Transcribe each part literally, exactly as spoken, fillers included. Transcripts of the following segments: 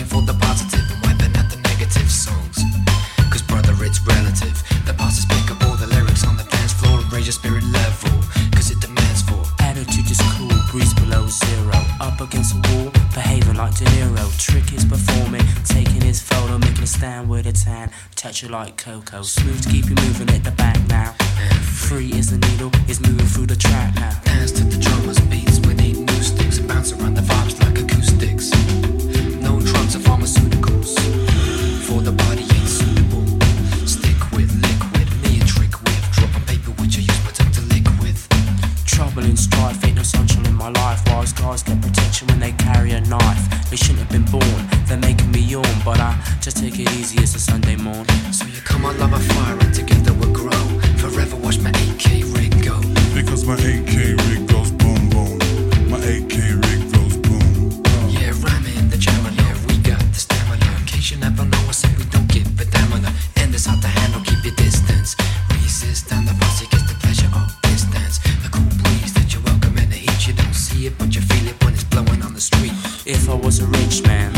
for the positive and wiping out the negative songs. Cause brother, it's relative. The bosses pick up all the lyrics on the dance floor and raise your spirit level. Cause it demands for attitude is cool, breeze below zero. Up against a wall, behaving like De Niro. Trick is performing, taking his photo, making a stand with a tan. Touch it like Coco, smooth to keep you moving at the back now. Free is the needle, is moving through the track now. Dance to the drummers, beats, we need new sticks and bounce around the vibes like acoustics. No drugs or pharmaceuticals, for the body ain't suitable. Stick with liquid, me a trick with. Drop on paper which I use my tongue to lick with. Trouble and strife, ain't no sunshine in my life. Wise guys get protection when they carry a knife. They shouldn't have been born, they're making me yawn. But I just take it easy, it's a Sunday morn. So you come on, love a fire and together we'll grow. Forever watch my A K rig go. Because my A K rig goes boom boom. My A K rig goes boom. Yeah, rhyming the jammer, yeah, we got the stamina. In case you never know, I said we don't give a damn on the end is hard to handle, keep your distance. Resist and the posse gets the pleasure of distance. A cool breeze that you welcome in the heat. You don't see it, but you feel it when it's blowing on the street. If I was a rich man,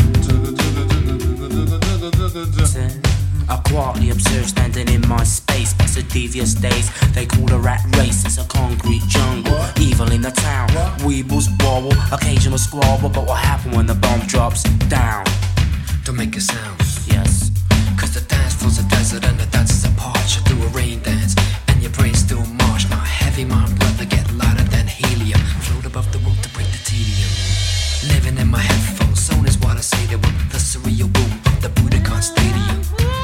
I quietly observe standing in my space. Past the devious days, they call a rat race. It's a concrete jungle, evil in the town. Weebles wobble, occasional squabble. But what happened when the bomb drops down? Don't make a sound. Yes. Cause the dance floor's a desert and the dancers apart. You do a rain dance and your brain still march. My heavy mind brother get lighter than helium. Float above the rope to break the tedium. Living in my headphones, zone is what I say to them. The surreal boom of the Budokan Stadium.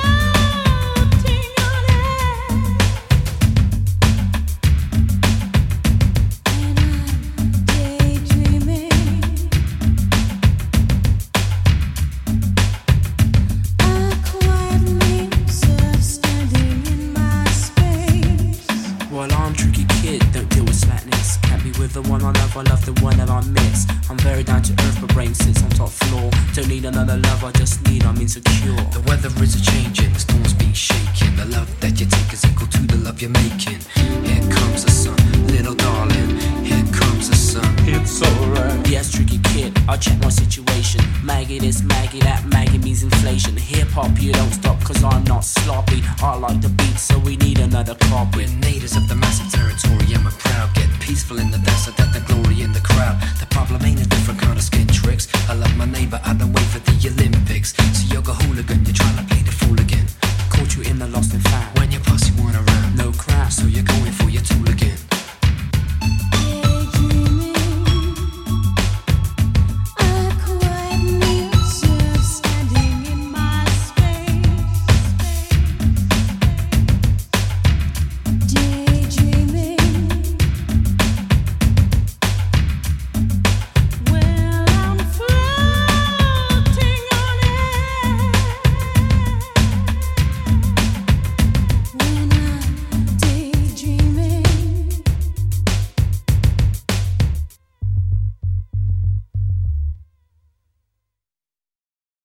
The one I love, I love the one that I miss. I'm very down to earth, but brain sits on top floor. Don't need another love, I just need, I'm insecure. The weather is a changing, the storm's been shaking. The love that you take is equal to the love you're making. Here comes the sun, little darling. Here comes the sun. It's alright. Yes, tricky kid, I check my situation. Maggie this, Maggie that, Maggie means inflation. Hip hop, you don't stop, cause I'm not sloppy. I like the beat, so we need another copy. We're natives of the massive territory and we're proud. Get peaceful in the desert, that the glory in the crowd. The problem ain't a different kind of skin tricks. I love my neighbor, I don't wait for